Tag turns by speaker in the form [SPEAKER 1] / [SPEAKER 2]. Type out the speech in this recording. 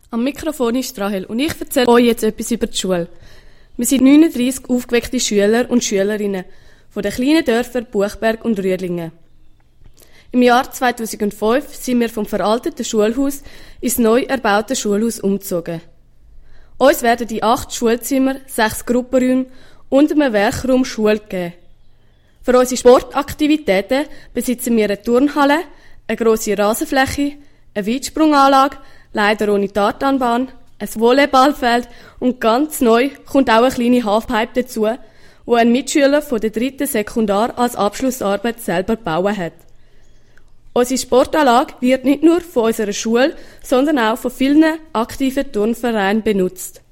[SPEAKER 1] Am Mikrofon ist Rahel und ich erzähle euch jetzt etwas über die Schule. Wir sind 39 aufgeweckte Schüler und Schülerinnen von den kleinen Dörfern Buchberg und Rüdlingen. Im Jahr 2005 sind wir vom veralteten Schulhaus ins neu erbaute Schulhaus umgezogen. Uns werden die 8 Schulzimmer, 6 Gruppenräume und einem Werkraum Schule geben. Für unsere Sportaktivitäten besitzen wir eine Turnhalle, eine grosse Rasenfläche, eine Weitsprunganlage, leider ohne Tartanbahn, ein Volleyballfeld und ganz neu kommt auch eine kleine Halfpipe dazu, wo ein Mitschüler von der 3. Sekundar als Abschlussarbeit selber gebaut hat. Unsere Sportanlage wird nicht nur von unserer Schule, sondern auch von vielen aktiven Turnvereinen benutzt.